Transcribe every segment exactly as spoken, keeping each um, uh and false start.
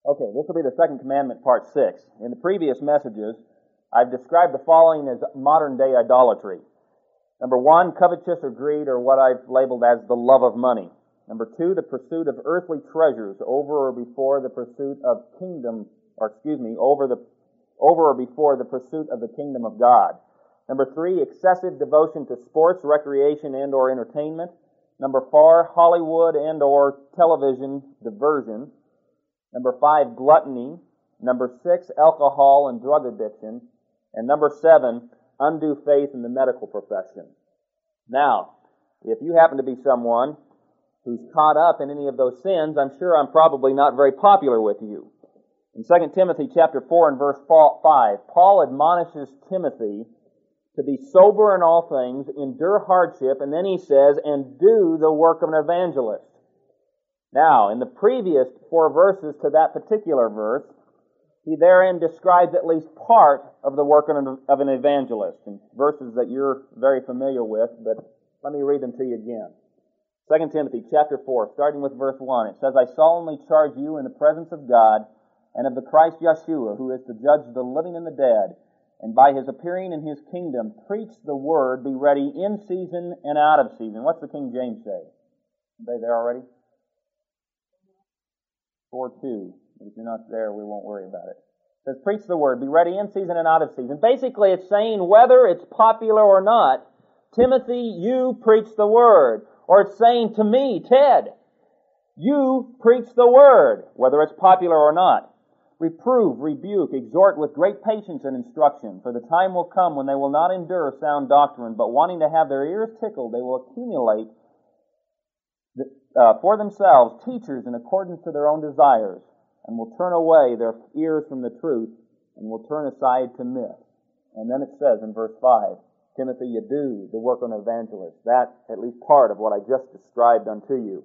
Okay, this will be the second commandment, part six. In the previous messages, I've described the following as modern-day idolatry. Number one, covetous or greed, or what I've labeled as the love of money. Number two, the pursuit of earthly treasures over or before the pursuit of kingdom, or excuse me, over the over or before the pursuit of the kingdom of God. Number three, excessive devotion to sports, recreation, and or entertainment. Number four, Hollywood and or television diversion. Number five, gluttony. Number six, alcohol and drug addiction. And number seven, undue faith in the medical profession. Now, if you happen to be someone who's caught up in any of those sins, I'm sure I'm probably not very popular with you. In Second Timothy chapter four and verse five, Paul admonishes Timothy to be sober in all things, endure hardship, and then he says, and do the work of an evangelist. Now, in the previous four verses to that particular verse, he therein describes at least part of the work of an evangelist, in verses that you're very familiar with, but let me read them to you again. Second Timothy chapter four, starting with verse one, it says, I solemnly charge you in the presence of God and of the Christ Yeshua, who is to judge the living and the dead, and by his appearing in his kingdom, preach the word, be ready in season and out of season. What's the King James say? Are they there already? four two. If you're not there, we won't worry about it. It says, preach the word, be ready in season and out of season. Basically, it's saying whether it's popular or not, Timothy, you preach the word. Or it's saying to me, Ted, you preach the word, whether it's popular or not. Reprove, rebuke, exhort with great patience and instruction, for the time will come when they will not endure sound doctrine, but wanting to have their ears tickled, they will accumulate uh, for themselves teachers in accordance to their own desires, and will turn away their ears from the truth, and will turn aside to myths. And then it says in verse five, Timothy, you do the work of an evangelist. That, at least part of what I just described unto you.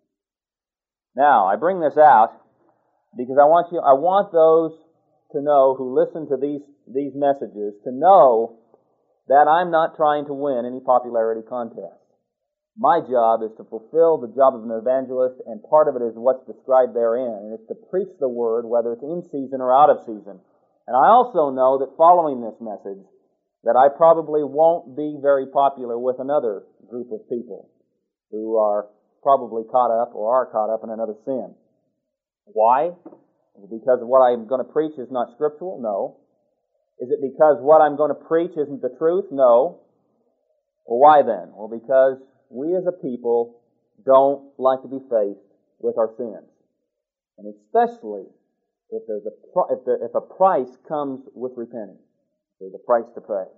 Now, I bring this out because I want you, I want those to know who listen to these, these messages to know that I'm not trying to win any popularity contest. My job is to fulfill the job of an evangelist, and part of it is what's described therein, and it's to preach the word, whether it's in season or out of season. And I also know that following this message, that I probably won't be very popular with another group of people who are probably caught up or are caught up in another sin. Why? Is it because what I'm going to preach is not scriptural? No. Is it because what I'm going to preach isn't the truth? No. Well, why then? Well, because we as a people don't like to be faced with our sins. And especially if there's a, if, there, if a price comes with repenting. There's a price to pay.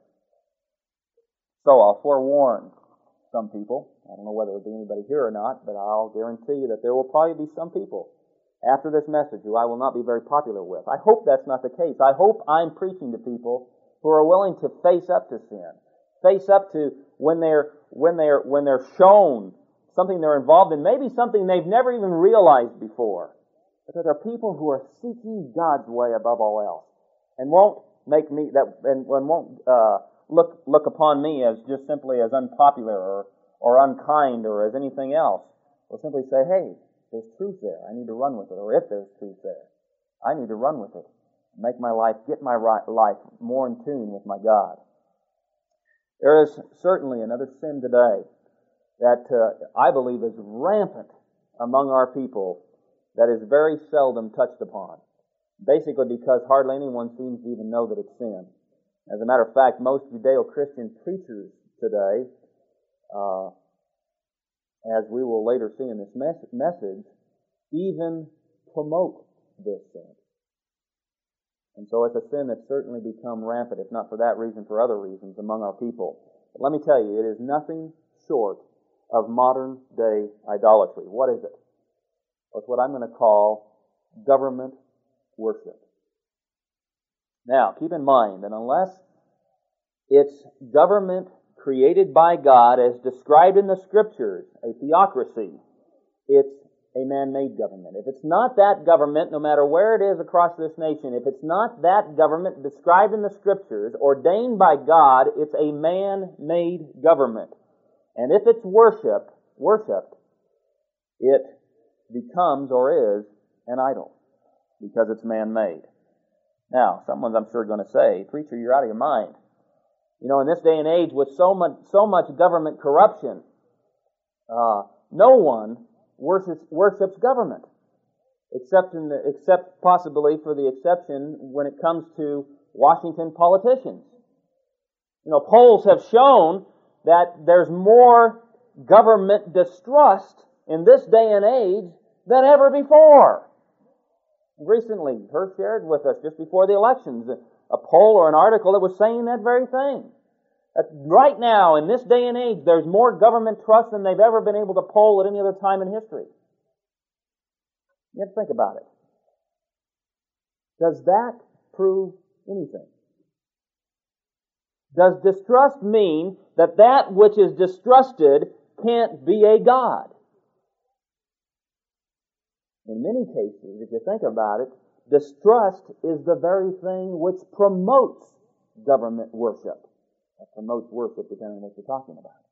So I'll forewarn some people. I don't know whether there'll be anybody here or not, but I'll guarantee you that there will probably be some people after this message who I will not be very popular with. I hope that's not the case. I hope I'm preaching to people who are willing to face up to sin, face up to when they're when they're when they're shown something they're involved in, maybe something they've never even realized before. But that there are people who are seeking God's way above all else, and won't make me that and, and won't uh, look look upon me as just simply as unpopular or or unkind or as anything else. They'll simply say, "Hey, there's truth there. I need to run with it." Or if there's truth there, I need to run with it. Make my life, get my life more in tune with my God. There is certainly another sin today that uh, I believe is rampant among our people that is very seldom touched upon. Basically because hardly anyone seems to even know that it's sin. As a matter of fact, most Judeo-Christian preachers today, uh, as we will later see in this mes- message, even promote this sin. And so it's a sin that's certainly become rampant, if not for that reason, for other reasons, among our people. But let me tell you, it is nothing short of modern-day idolatry. What is it? Well, it's what I'm going to call government worship. Now, keep in mind that unless it's government created by God as described in the Scriptures, a theocracy, it's a man-made government. If it's not that government, no matter where it is across this nation, if it's not that government described in the Scriptures, ordained by God, it's a man-made government. And if it's worship, worshipped, it becomes or is an idol. because it's man-made. Now, someone's, I'm sure, going to say, "Preacher, you're out of your mind." You know, in this day and age, with so much, so much government corruption, uh, no one worships, worships government, except in the, except possibly for the exception when it comes to Washington politicians. You know, polls have shown that there's more government distrust in this day and age than ever before. Recently, Hersh shared with us just before the elections a poll or an article that was saying that very thing. That right now, in this day and age, there's more government trust than they've ever been able to poll at any other time in history. You have to think about it. Does that prove anything? Does distrust mean that that which is distrusted can't be a God? In many cases, if you think about it, distrust is the very thing which promotes government worship. It promotes worship depending on what you're talking about.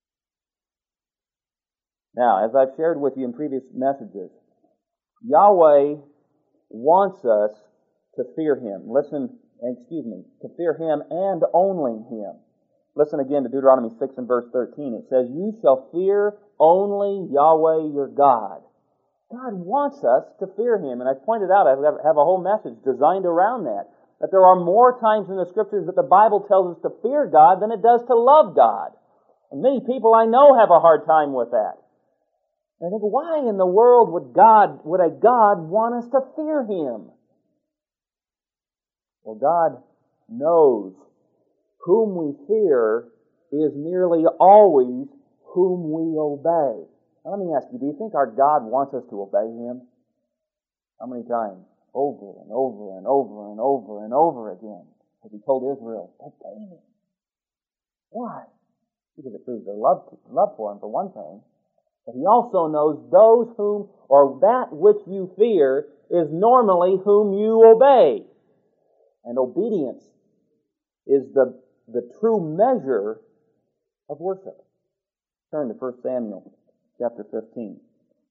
Now, as I've shared with you in previous messages, Yahweh wants us to fear Him. Listen, excuse me, to fear Him and only Him. Listen again to Deuteronomy six and verse thirteen. It says, "You shall fear only Yahweh your God." God wants us to fear Him. And I pointed out, I have a whole message designed around that, that there are more times in the Scriptures that the Bible tells us to fear God than it does to love God. And many people I know have a hard time with that. And I think, why in the world would God, would a God want us to fear Him? Well, God knows whom we fear is nearly always whom we obey. Now, let me ask you, do you think our God wants us to obey Him? How many times? Over and over and over and over and over again. As He told Israel, obey me. Why? Because it proves their love, love for Him, for one thing. But He also knows those whom, or that which you fear, is normally whom you obey. And obedience is the, the true measure of worship. Turn to First Samuel chapter fifteen.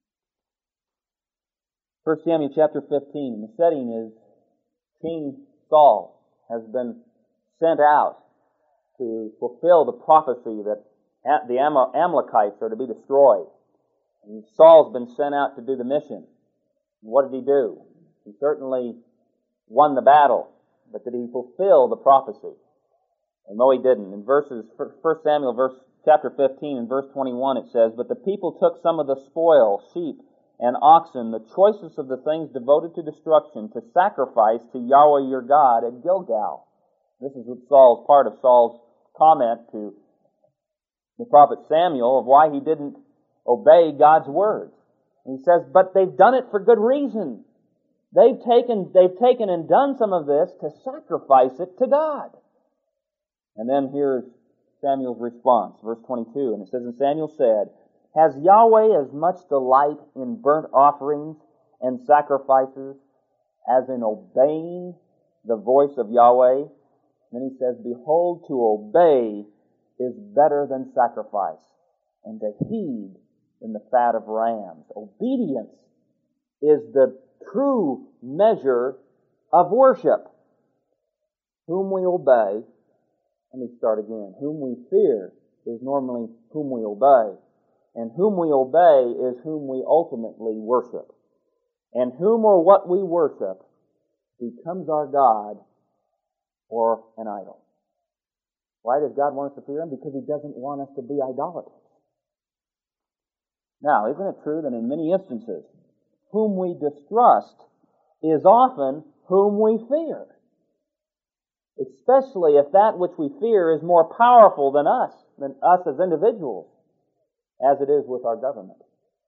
First Samuel chapter fifteen. And the setting is King Saul has been sent out to fulfill the prophecy that the Amalekites are to be destroyed. And Saul's been sent out to do the mission. And what did he do? He certainly won the battle, but did he fulfill the prophecy? And no, he didn't. In verses, First Samuel verse chapter fifteen and verse twenty-one, it says, "But the people took some of the spoil, sheep and oxen, the choicest of the things devoted to destruction, to sacrifice to Yahweh your God at Gilgal." This is what Saul's, part of Saul's comment to the prophet Samuel of why he didn't obey God's words. And he says, but they've done it for good reason. They've taken, they've taken and done some of this to sacrifice it to God. And then here's Samuel's response, verse twenty-two, and it says, "And Samuel said, Has Yahweh as much delight in burnt offerings and sacrifices as in obeying the voice of Yahweh?" Then he says, "Behold, to obey is better than sacrifice, and to heed than the fat of rams." Obedience is the true measure of worship. Whom we obey, let me start again. Whom we fear is normally whom we obey. And whom we obey is whom we ultimately worship. And whom or what we worship becomes our God or an idol. Why does God want us to fear Him? Because He doesn't want us to be idolaters. Now, isn't it true that in many instances, whom we distrust is often whom we fear? Especially if that which we fear is more powerful than us, than us as individuals, as it is with our government.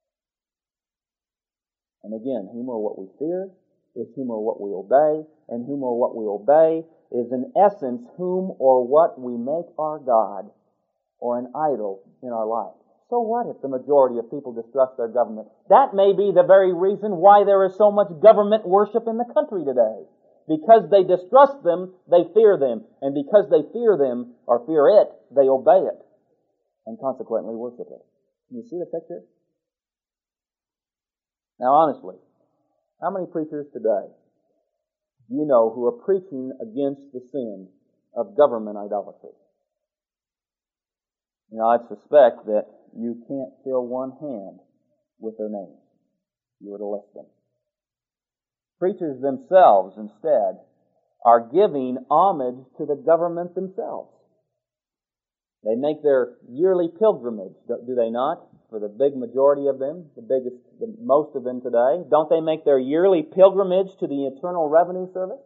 And again, whom or what we fear is whom or what we obey, and whom or what we obey is in essence whom or what we make our God or an idol in our life. So what if the majority of people distrust their government? That may be the very reason why there is so much government worship in the country today. Because they distrust them, they fear them. And because they fear them, or fear it, they obey it. And consequently worship it. Can you see the picture? Now honestly, How many preachers today do you know who are preaching against the sin of government idolatry? You know, I suspect that you can't fill one hand with their names if you were to list them. Preachers themselves, instead, are giving homage to the government themselves. They make their yearly pilgrimage, do they not? For the big majority of them, the biggest, the most of them today. Don't they make their yearly pilgrimage to the Internal Revenue Service?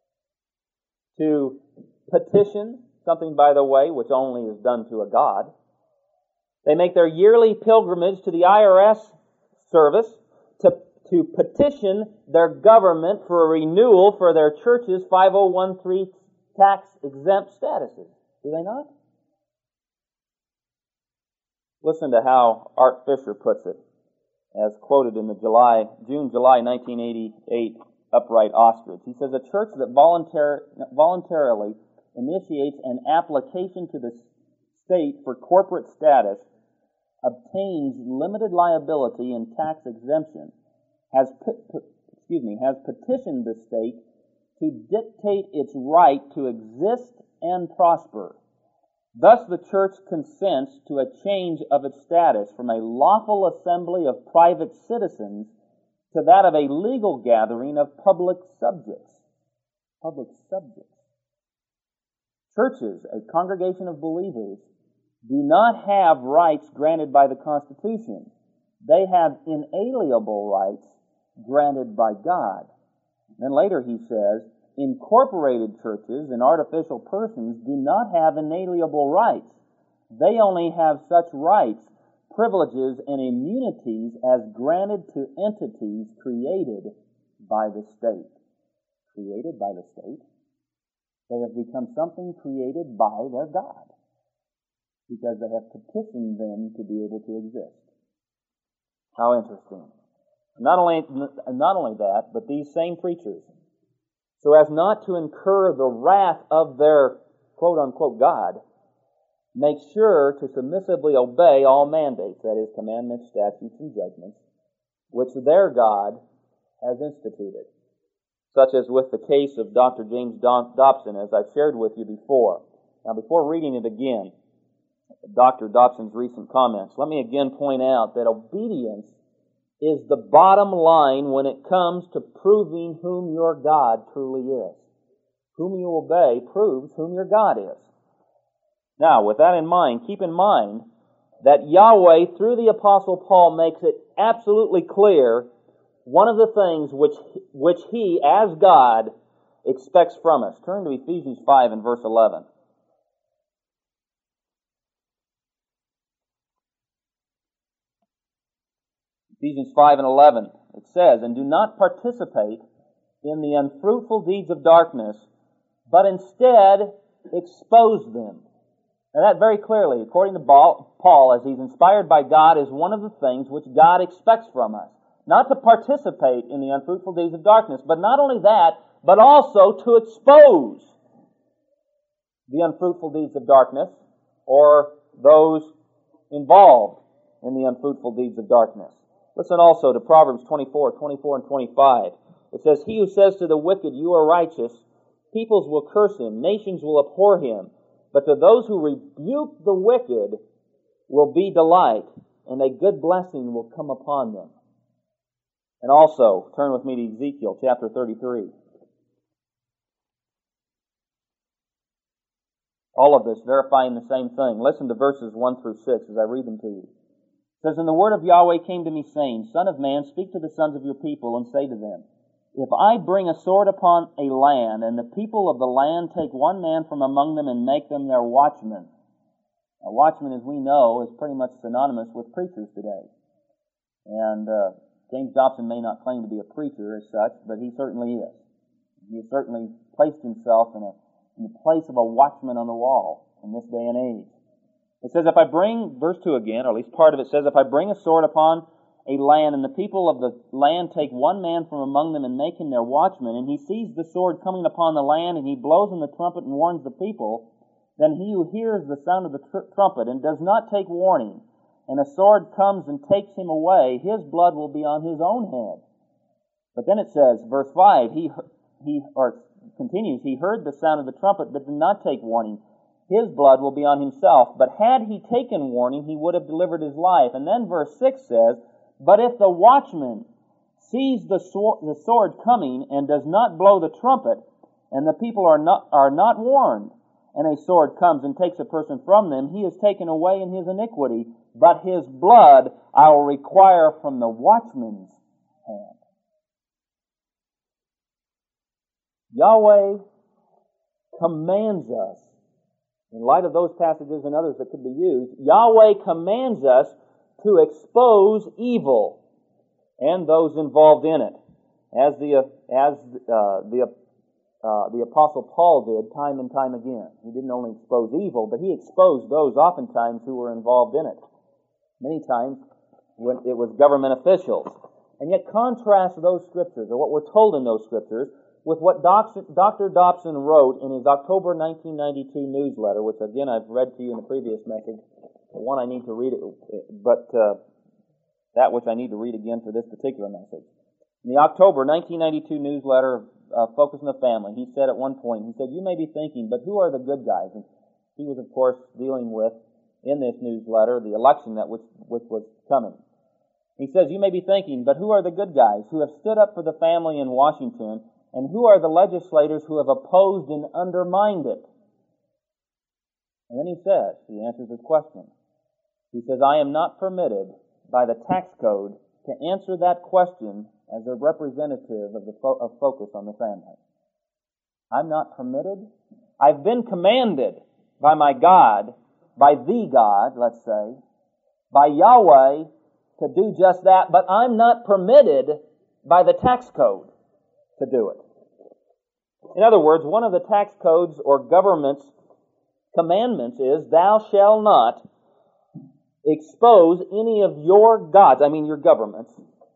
To petition, something, by the way, which only is done to a god. They make their yearly pilgrimage to the I R S service to, to petition their government for a renewal for their church's five oh one c three tax-exempt statuses. Do they not? Listen to how Art Fisher puts it, as quoted in the July, June-July nineteen eighty-eight Upright Ostrich. He says, a church that voluntar- voluntarily initiates an application to the state for corporate status, obtains limited liability and tax exemption, has pe- pe- excuse me, has petitioned the state to dictate its right to exist and prosper. Thus the church consents to a change of its status from a lawful assembly of private citizens to that of a legal gathering of public subjects. Public subjects. Churches, a congregation of believers, do not have rights granted by the Constitution. They have inalienable rights granted by God. Then later he says, incorporated churches and artificial persons do not have inalienable rights. They only have such rights, privileges, and immunities as granted to entities created by the state. Created by the state? They have become something created by their God, because they have petitioned them to be able to exist. How interesting. Not only, not only that, but these same preachers, so as not to incur the wrath of their quote-unquote God, make sure to submissively obey all mandates, that is, commandments, statutes, and judgments, which their God has instituted, such as with the case of Doctor James Dobson, as I've shared with you before. Now, before reading it again, Doctor Dobson's recent comments, let me again point out that obedience is the bottom line when it comes to proving whom your God truly is. Whom you obey proves whom your God is. Now, with that in mind, keep in mind that Yahweh, through the Apostle Paul, makes it absolutely clear one of the things which, which He, as God, expects from us. Turn to Ephesians five and verse eleven. Ephesians five and eleven, it says, and do not participate in the unfruitful deeds of darkness, but instead expose them. Now that very clearly, according to Paul, as he's inspired by God, is one of the things which God expects from us. Not to participate in the unfruitful deeds of darkness, but not only that, but also to expose the unfruitful deeds of darkness, or those involved in the unfruitful deeds of darkness. Listen also to Proverbs twenty-four, twenty-four, and twenty-five. It says, he who says to the wicked, you are righteous, peoples will curse him, nations will abhor him, but to those who rebuke the wicked will be delight, and a good blessing will come upon them. And also, turn with me to Ezekiel chapter thirty-three. All of this verifying the same thing. Listen to verses one through six as I read them to you. It says, and the word of Yahweh came to me, saying, Son of man, speak to the sons of your people, and say to them, if I bring a sword upon a land, and the people of the land take one man from among them and make them their watchman. A watchman, as we know, is pretty much synonymous with preachers today. And uh, James Dobson may not claim to be a preacher as such, but he certainly is. He has certainly placed himself in, a, in the place of a watchman on the wall in this day and age. It says, if I bring, verse two again, or at least part of it says, if I bring a sword upon a land, and the people of the land take one man from among them and make him their watchman, and he sees the sword coming upon the land, and he blows in the trumpet and warns the people, then he who hears the sound of the tr- trumpet and does not take warning, and a sword comes and takes him away, his blood will be on his own head. But then it says, verse five, he, he, or continues, he heard the sound of the trumpet, but did not take warning. His blood will be on himself. But had he taken warning, he would have delivered his life. And then verse six says, but if the watchman sees the sword, the sword coming and does not blow the trumpet, and the people are not, are not warned, and a sword comes and takes a person from them, he is taken away in his iniquity, but his blood I will require from the watchman's hand. Yahweh commands us, in light of those passages and others that could be used, Yahweh commands us to expose evil and those involved in it, as the as uh, the uh, the Apostle Paul did time and time again. He didn't only expose evil, but he exposed those oftentimes who were involved in it. Many times when it was government officials. And yet contrast those scriptures, or what we're told in those scriptures, with what Doctor Dobson wrote in his October nineteen ninety-two newsletter, which again I've read to you in the previous message. The one I need to read it, but uh, that which I need to read again for this particular message. In the October nineteen ninety-two newsletter, uh, Focus on the Family, he said at one point, he said, you may be thinking, but who are the good guys? And he was, of course, dealing with, in this newsletter, the election that which, which was coming. He says, you may be thinking, but who are the good guys who have stood up for the family in Washington, and who are the legislators who have opposed and undermined it? And then he says, he answers his question. He says, I am not permitted by the tax code to answer that question as a representative of the fo- of Focus on the Family. I'm not permitted. I've been commanded by my God, by the God, let's say, by Yahweh to do just that, but I'm not permitted by the tax code to do it. In other words, one of the tax codes or government's commandments is, thou shalt not expose any of your gods, I mean your government's,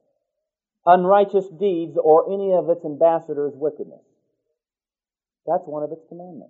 unrighteous deeds or any of its ambassadors' wickedness. That's one of its commandments.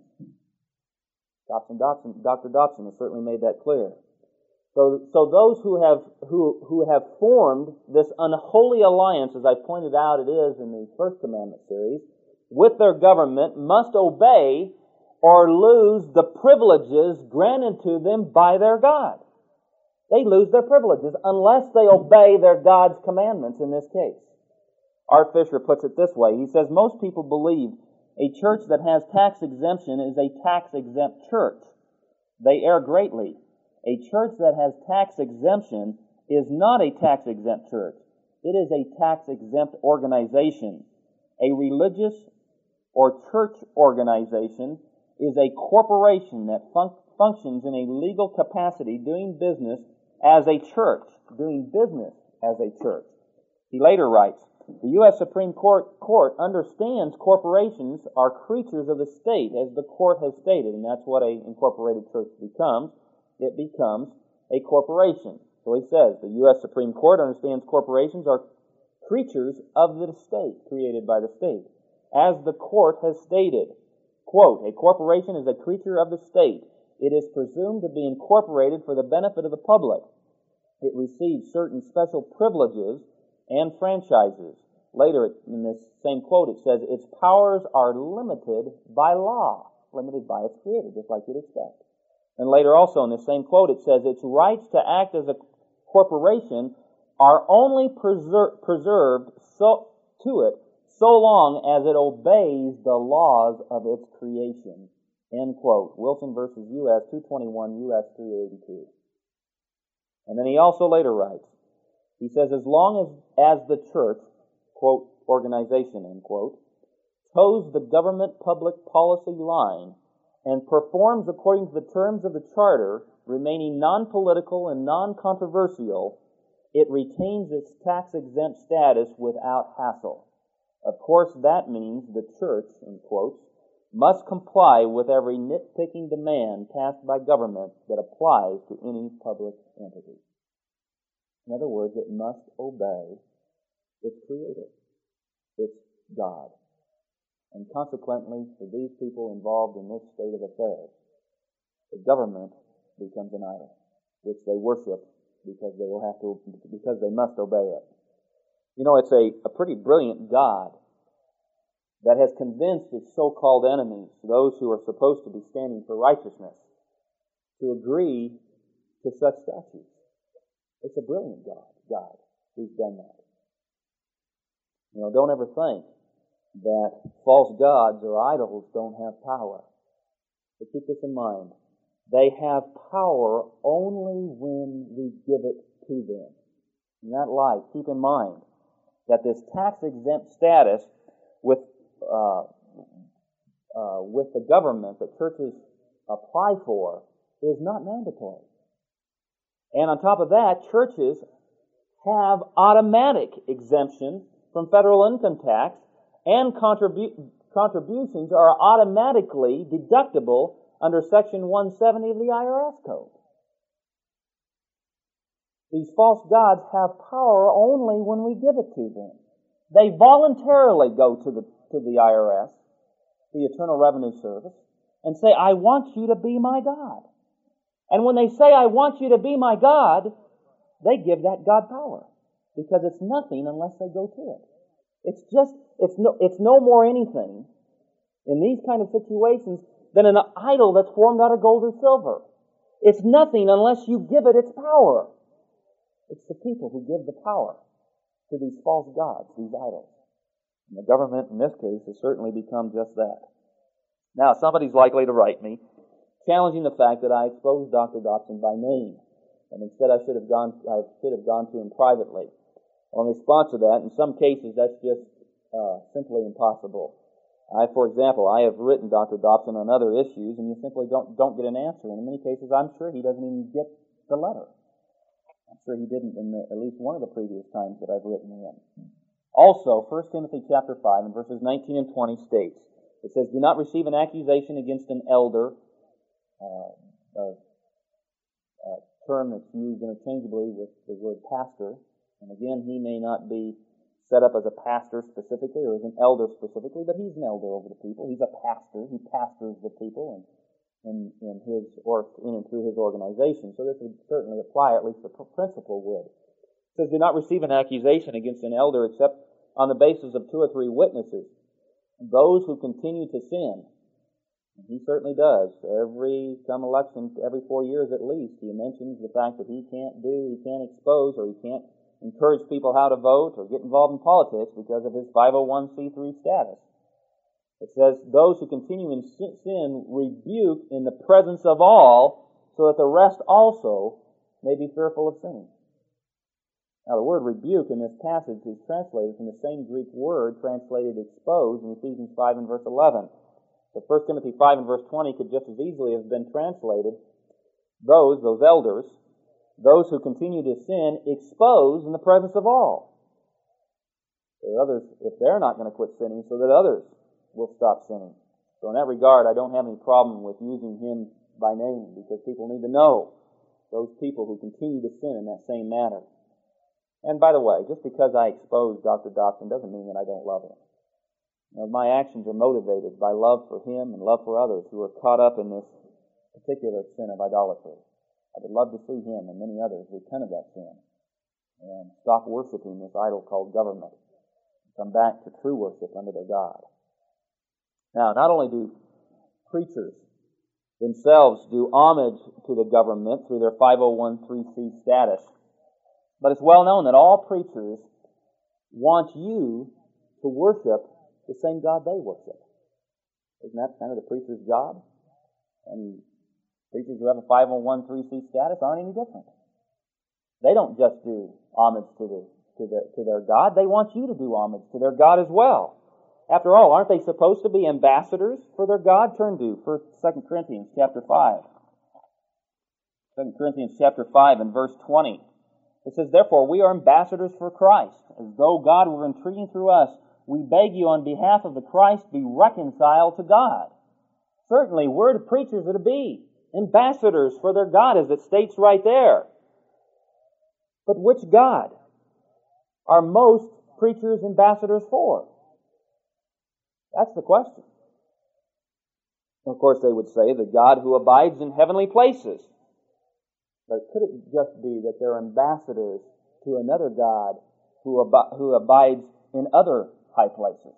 Dobson, Dobson, Doctor Dobson has certainly made that clear. So, so those who have who who have formed this unholy alliance, as I pointed out it is in the First Commandment series, with their government must obey or lose the privileges granted to them by their God. They lose their privileges unless they obey their God's commandments in this case. Art Fisher puts it this way. He says, most people believe a church that has tax exemption is a tax-exempt church. They err greatly. A church that has tax exemption is not a tax-exempt church. It is a tax-exempt organization. A religious or church organization is a corporation that fun- functions in a legal capacity doing business as a church, doing business as a church. He later writes, the U S Supreme Court, Court understands corporations are creatures of the state, as the court has stated, and that's what an incorporated church becomes. It becomes a corporation. So he says, the U S Supreme Court understands corporations are creatures of the state, created by the state. As the court has stated, quote, a corporation is a creature of the state. It is presumed to be incorporated for the benefit of the public. It receives certain special privileges and franchises. Later in this same quote it says, its powers are limited by law, limited by its creator, just like you'd expect. And later also in the same quote it says, its rights to act as a corporation are only preser- preserved so, to it so long as it obeys the laws of its creation. End quote. Wilson versus U S two twenty-one, U S three eighty-two. And then he also later writes, he says, as long as, as the church, quote, organization, end quote, toes the government public policy line and performs according to the terms of the charter, remaining non-political and non-controversial, it retains its tax-exempt status without hassle. Of course, that means the church, in quotes, must comply with every nitpicking demand passed by government that applies to any public entity. In other words, it must obey its creator, its God. And consequently, for these people involved in this state of affairs, the government becomes an idol, which they worship because they will have to, because they must obey it. You know, it's a, a pretty brilliant God that has convinced his so-called enemies, those who are supposed to be standing for righteousness, to agree to such statutes. It's a brilliant God, God who's done that. You know, don't ever think that false gods or idols don't have power. But keep this in mind. They have power only when we give it to them. In that light, keep in mind that this tax-exempt status with uh, uh, with the government that churches apply for is not mandatory. And on top of that, churches have automatic exemption from federal income tax, and contribu- contributions are automatically deductible under Section one seventy of the I R S Code. These false gods have power only when we give it to them. They voluntarily go to the, to the I R S, the Internal Revenue Service, and say, I want you to be my God. And when they say, I want you to be my God, they give that God power. Because it's nothing unless they go to it. It's just, it's no, it's no more anything in these kind of situations than an idol that's formed out of gold or silver. It's nothing unless you give it its power. It's the people who give the power to these false gods, these idols. And the government in this case has certainly become just that. Now, somebody's likely to write me challenging the fact that I exposed Doctor Dobson by name, and instead I should have gone, I should have gone to him privately. Well, in response to that, in some cases that's just uh, simply impossible. I, for example, I have written Doctor Dobson on other issues, and you simply don't don't get an answer. And in many cases, I'm sure he doesn't even get the letter. I'm sure he didn't in the, at least one of the previous times that I've written him. Also, First Timothy chapter five and verses nineteen and twenty states, it says, do not receive an accusation against an elder, uh, a, a term that's used interchangeably with the word pastor. And again, he may not be set up as a pastor specifically or as an elder specifically, but he's an elder over the people. He's a pastor. He pastors the people and in, in his or in and through his organization. So this would certainly apply, at least the principle would. It says, do not receive an accusation against an elder except on the basis of two or three witnesses, those who continue to sin. And he certainly does. Every come election, every four years at least, he mentions the fact that he can't do, he can't expose, or he can't encourage people how to vote or get involved in politics because of his five oh one c three status. It says, those who continue in sin rebuke in the presence of all, so that the rest also may be fearful of sin. Now, the word rebuke in this passage is translated from the same Greek word translated expose in Ephesians five and verse eleven. So First Timothy five and verse twenty could just as easily have been translated, those, those elders, those who continue to sin, expose in the presence of all. So that others, if they're not going to quit sinning, so that others will stop sinning. So in that regard, I don't have any problem with using him by name, because people need to know those people who continue to sin in that same manner. And by the way, just because I expose Doctor Dobson doesn't mean that I don't love him. You know, my actions are motivated by love for him and love for others who are caught up in this particular sin of idolatry. I would love to see him and many others repent of that sin and stop worshiping this idol called government and come back to true worship under their God. Now, not only do preachers themselves do homage to the government through their five oh one c status, but it's well known that all preachers want you to worship the same God they worship. Isn't that kind of the preacher's job? And preachers who have a five oh one c status aren't any different. They don't just do homage to the to the to their God. They want you to do homage to their God as well. After all, aren't they supposed to be ambassadors for their God? Turn to First, Second Corinthians chapter five. Second Corinthians chapter five and verse twenty. It says, therefore, we are ambassadors for Christ, as though God were entreating through us. We beg you on behalf of the Christ, be reconciled to God. Certainly, we're the preachers are to be ambassadors for their God, as it states right there. But which God are most preachers ambassadors for? That's the question. Of course, they would say the God who abides in heavenly places. But could it just be that they're ambassadors to another God who, ab- who abides in other high places.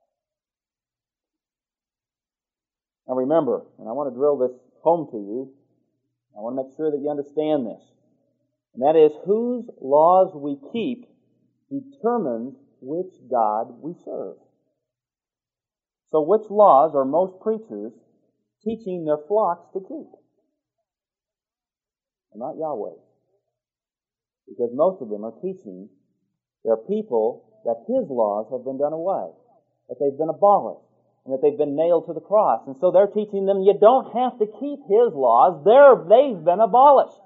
Now remember, and I want to drill this home to you, I want to make sure that you understand this, and that is, whose laws we keep determines which God we serve. So which laws are most preachers teaching their flocks to keep? Well, not Yahweh. Because most of them are teaching their people that His laws have been done away, that they've been abolished, and that they've been nailed to the cross. And so they're teaching them, you don't have to keep His laws, they're, they've been abolished.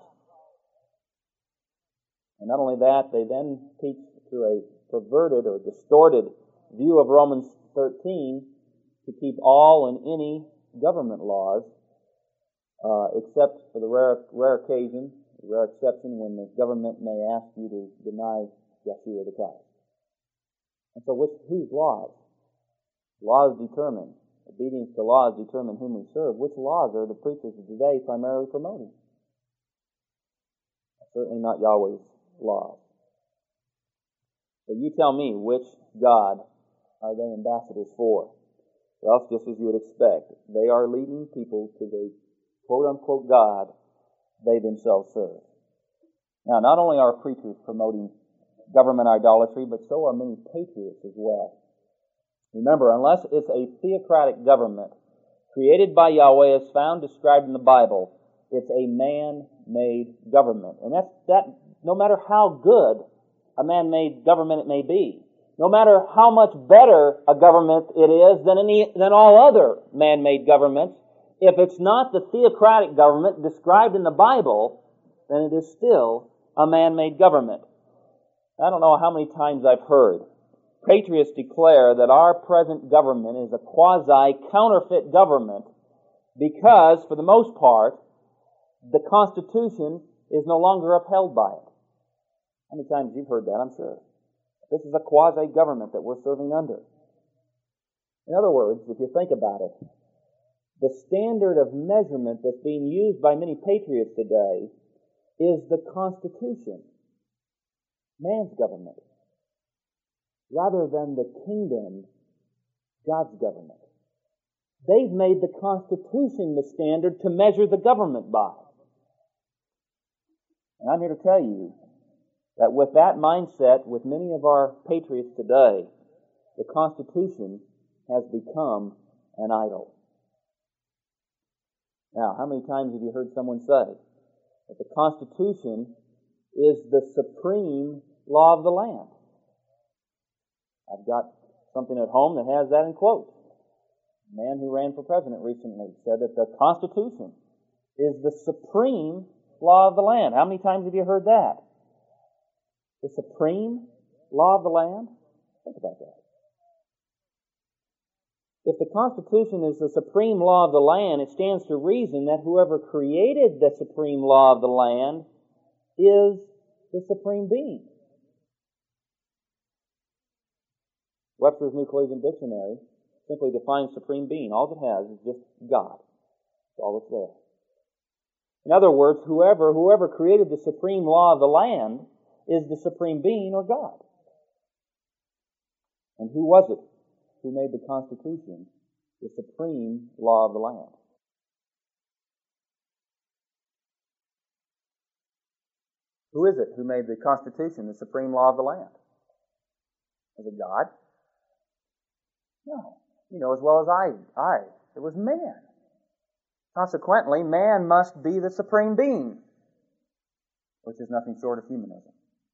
And not only that, they then teach through a perverted or distorted view of Romans thirteen to keep all and any government laws, uh, except for the rare, rare occasion, the rare exception when the government may ask you to deny Yeshua the Christ. And so which, whose laws? Laws determine, obedience to laws determine whom we serve. Which laws are the preachers of today primarily promoting? Certainly not Yahweh's laws. So you tell me, which God are they ambassadors for? Well, just as you would expect, they are leading people to the quote-unquote God they themselves serve. Now, not only are preachers promoting government idolatry, but so are many patriots as well. Remember, unless it's a theocratic government created by Yahweh as found described in the Bible, it's a man-made government. And that's that. No matter how good a man-made government it may be, no matter how much better a government it is than any than all other man-made governments, if it's not the theocratic government described in the Bible, then it is still a man-made government. I don't know how many times I've heard patriots declare that our present government is a quasi-counterfeit government because, for the most part, the Constitution is no longer upheld by it. How many times you've heard that, I'm sure. This is a quasi-government that we're serving under. In other words, if you think about it, the standard of measurement that's being used by many patriots today is the Constitution, man's government, rather than the kingdom, God's government. They've made the Constitution the standard to measure the government by. And I'm here to tell you that with that mindset, with many of our patriots today, the Constitution has become an idol. Now, how many times have you heard someone say that the Constitution is the supreme law of the land? I've got something at home that has that in quotes. A man who ran for president recently said that the Constitution is the supreme law of the land. How many times have you heard that? The supreme law of the land? Think about that. If the Constitution is the supreme law of the land, it stands to reason that whoever created the supreme law of the land is the supreme being. Webster's New Collegian Dictionary simply defines supreme being. All it has is just God. That's all that's there. In other words, whoever whoever created the supreme law of the land is the supreme being or God. And who was it who made the Constitution the supreme law of the land? Who is it who made the Constitution the supreme law of the land? Was it God? No. You know as well as I, I. It was man. Consequently, man must be the supreme being, which is nothing short of humanism.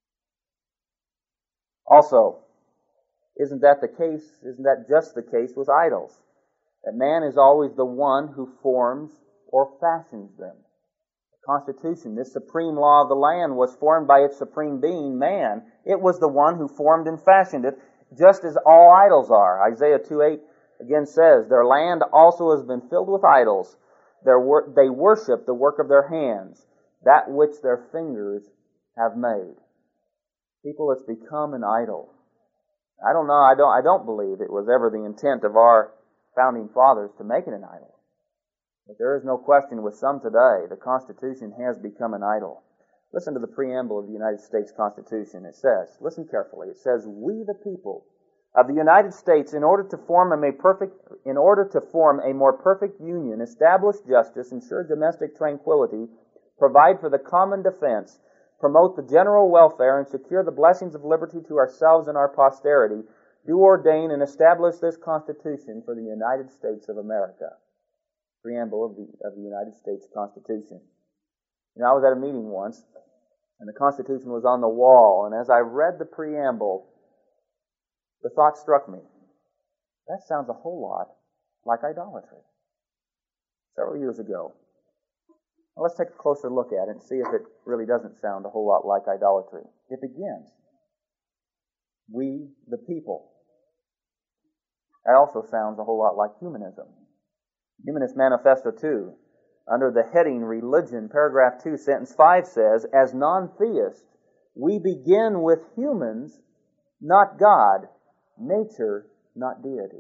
Also, isn't that the case, isn't that just the case with idols? That man is always the one who forms or fashions them. The Constitution, this supreme law of the land, was formed by its supreme being, man. It was the one who formed and fashioned it, just as all idols are. Isaiah two eight again says, their land also has been filled with idols. Their wor- they worship the work of their hands, that which their fingers have made. People, it's become an idol. I don't know, I don't, I don't believe it was ever the intent of our founding fathers to make it an idol. But there is no question with some today, the Constitution has become an idol. Listen to the preamble of the United States Constitution. It says, listen carefully, it says, "We the people of the United States, in order to form a perfect, in order to form a more perfect union, establish justice, ensure domestic tranquility, provide for the common defense, promote the general welfare, and secure the blessings of liberty to ourselves and our posterity, do ordain and establish this Constitution for the United States of America." Preamble of the, of the United States Constitution. You know, I was at a meeting once, and the Constitution was on the wall, and as I read the preamble, the thought struck me, that sounds a whole lot like idolatry. Several years ago. Well, let's take a closer look at it and see if it really doesn't sound a whole lot like idolatry. It begins, "We the people." That also sounds a whole lot like humanism. Humanist Manifesto two, under the heading Religion, paragraph two, sentence five says, "As non-theists, we begin with humans, not God, nature, not deity."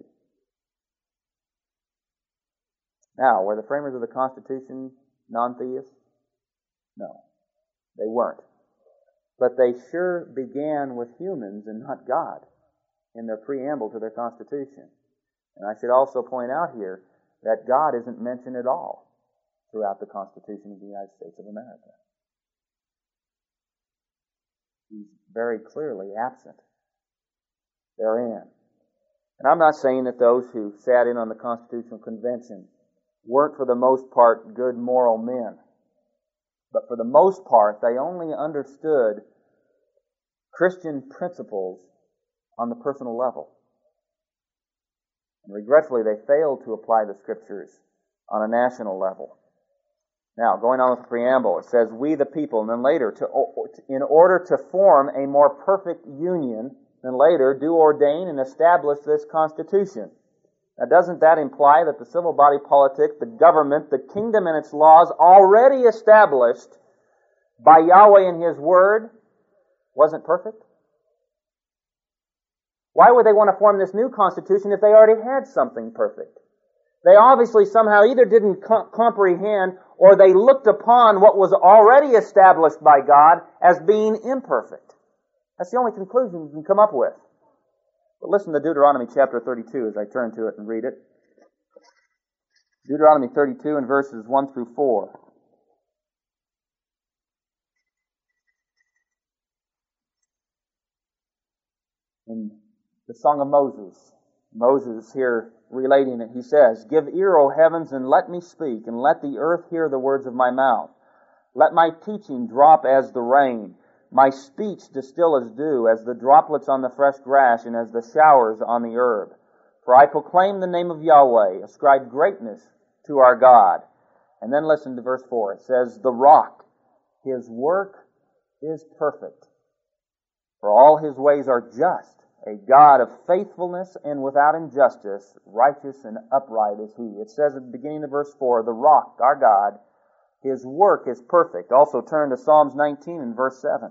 Now, were the framers of the Constitution non-theists? No, they weren't. But they sure began with humans and not God in their preamble to their Constitution. And I should also point out here that God isn't mentioned at all throughout the Constitution of the United States of America. He's very clearly absent therein. And I'm not saying that those who sat in on the Constitutional Convention weren't for the most part good moral men. But for the most part, they only understood Christian principles on the personal level. And regretfully, they failed to apply the Scriptures on a national level. Now, going on with the preamble, it says, "We the people," and then later, to, in order to form a more perfect union, and later, do ordain and establish this Constitution. Now, doesn't that imply that the civil body politic, the government, the kingdom and its laws already established by Yahweh and His Word wasn't perfect? Why would they want to form this new Constitution if they already had something perfect? They obviously somehow either didn't co- comprehend or they looked upon what was already established by God as being imperfect. That's the only conclusion you can come up with. But listen to Deuteronomy chapter thirty-two as I turn to it and read it. Deuteronomy thirty-two and verses one through four. In the Song of Moses, Moses here relating it, he says, "Give ear, O heavens, and let me speak, and let the earth hear the words of my mouth. Let my teaching drop as the rain, my speech distill as dew, as the droplets on the fresh grass, and as the showers on the herb. For I proclaim the name of Yahweh, ascribe greatness to our God." And then listen to verse four. It says, "The rock, His work is perfect, for all His ways are just. A God of faithfulness and without injustice, righteous and upright is He." It says at the beginning of verse four, the rock, our God, His work is perfect. Also turn to Psalms nineteen and verse seven.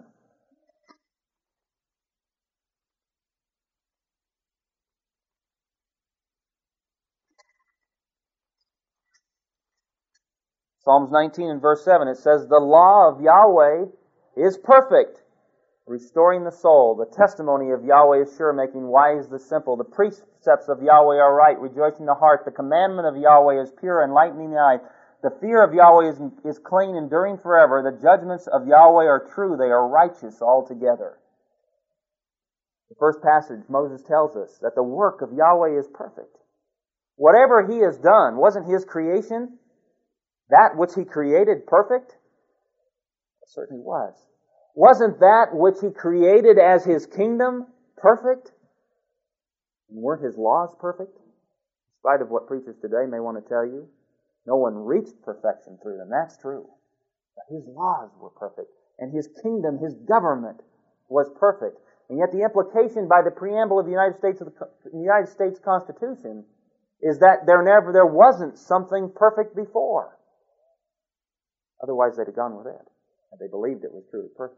Psalms nineteen and verse seven, it says, "The law of Yahweh is perfect, restoring the soul. The testimony of Yahweh is sure, making wise the simple. The precepts of Yahweh are right, rejoicing the heart. The commandment of Yahweh is pure, enlightening the eye. The fear of Yahweh is, is clean, enduring forever. The judgments of Yahweh are true, they are righteous altogether." The first passage, Moses tells us that the work of Yahweh is perfect. Whatever He has done, wasn't His creation that which He created perfect? It certainly was. Wasn't that which He created as His kingdom perfect? And weren't His laws perfect? In spite of what preachers today may want to tell you, no one reached perfection through them. That's true. But His laws were perfect. And His kingdom, His government was perfect. And yet the implication by the preamble of the United States of the, the United States Constitution is that there never there wasn't something perfect before. Otherwise they'd have gone with it. And they believed it was truly perfect.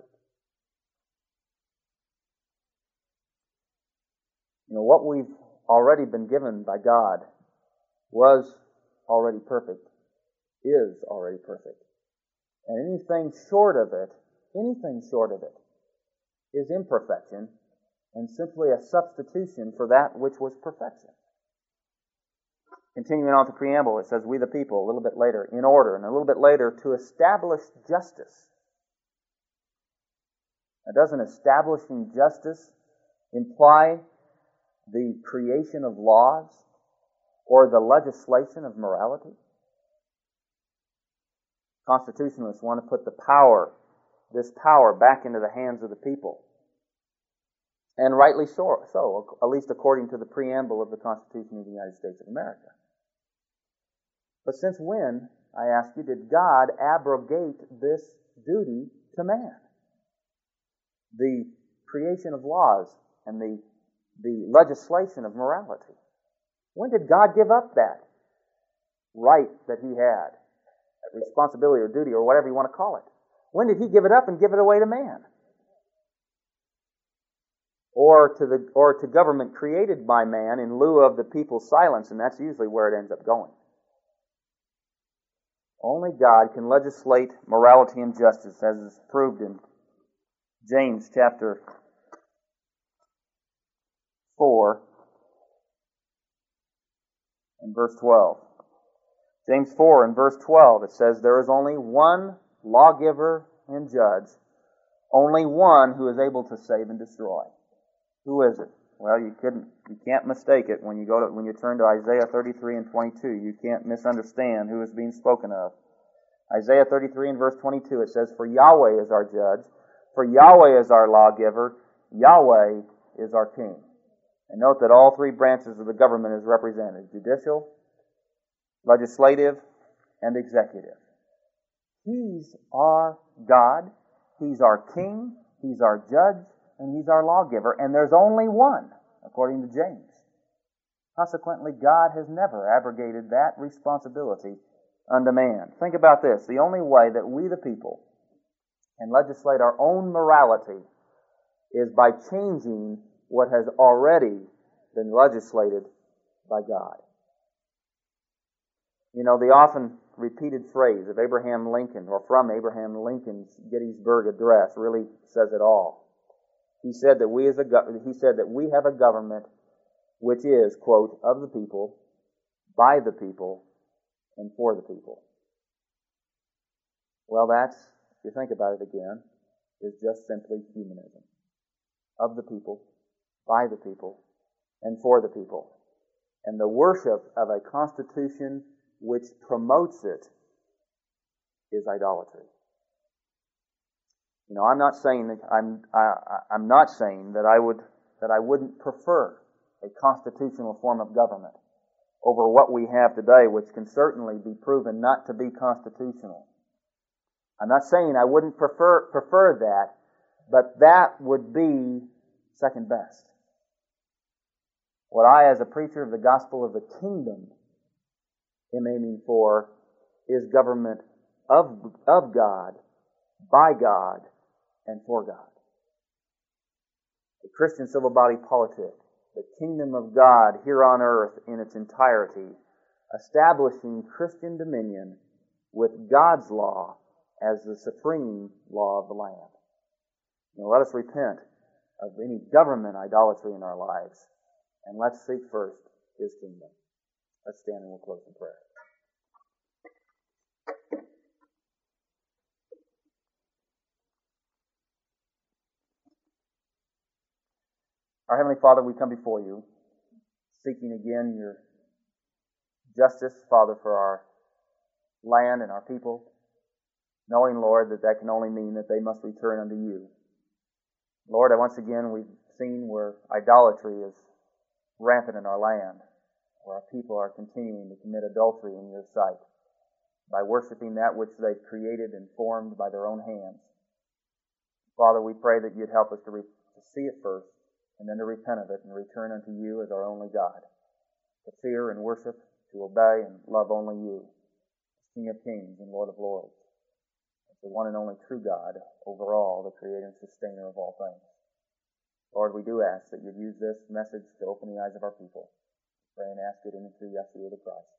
You know, what we've already been given by God was already perfect, is already perfect. And anything short of it, Anything short of it is imperfection and simply a substitution for that which was perfection. Continuing on to the preamble, it says, we the people, a little bit later, in order, and a little bit later, to establish justice. Now, doesn't establishing justice imply the creation of laws or the legislation of morality? Constitutionalists want to put the power, this power, back into the hands of the people. And rightly so, so, at least according to the preamble of the Constitution of the United States of America. But since when, I ask you, did God abrogate this duty to man? The creation of laws and the, the legislation of morality. When did God give up that right that He had? That responsibility or duty or whatever you want to call it. When did He give it up and give it away to man? Or to the or to government created by man in lieu of the people's silence, and that's usually where it ends up going. Only God can legislate morality and justice, as is proved in James chapter four and verse twelve. James four and verse twelve, it says, there is only one lawgiver and judge, only one who is able to save and destroy. Who is it? Well, you couldn't, you can't mistake it when you go to, when you turn to Isaiah thirty-three and twenty-two. You can't misunderstand who is being spoken of. Isaiah thirty-three and verse twenty-two, it says, for Yahweh is our judge, for Yahweh is our lawgiver, Yahweh is our king. And note that all three branches of the government is represented: judicial, legislative, and executive. He's our God, He's our king, He's our judge, and He's our lawgiver, and there's only one, according to James. Consequently, God has never abrogated that responsibility unto man. Think about this. The only way that we, the people, can legislate our own morality is by changing what has already been legislated by God. You know, the often repeated phrase of Abraham Lincoln, or from Abraham Lincoln's Gettysburg Address, really says it all. He said that we as a he said that we have a government which is, quote, of the people, by the people, and for the people. Well, that's, if you think about it again, is just simply humanism. Of the people, by the people, and for the people. And the worship of a constitution which promotes it is idolatry. You know, I'm not saying that I'm I, I'm not saying that I would that I wouldn't prefer a constitutional form of government over what we have today, which can certainly be proven not to be constitutional. I'm not saying I wouldn't prefer prefer that, but that would be second best. What I, as a preacher of the gospel of the kingdom, am aiming for is government of of God, by God, and for God. The Christian civil body politic, the kingdom of God here on earth in its entirety, establishing Christian dominion with God's law as the supreme law of the land. You know, let us repent of any government idolatry in our lives, and let's seek first His kingdom. Let's stand and we'll close in prayer. Our Heavenly Father, we come before You, seeking again Your justice, Father, for our land and our people, knowing, Lord, that that can only mean that they must return unto You. Lord, once again we've seen where idolatry is rampant in our land, where our people are continuing to commit adultery in Your sight by worshiping that which they've created and formed by their own hands. Father, we pray that You'd help us to, re- to see it first, and then to repent of it and return unto You as our only God, to fear and worship, to obey and love only You, as King of kings and Lord of lords, as the one and only true God over all, the creator and sustainer of all things. Lord, we do ask that You'd use this message to open the eyes of our people. Pray and ask it in the true Yeshua the Christ.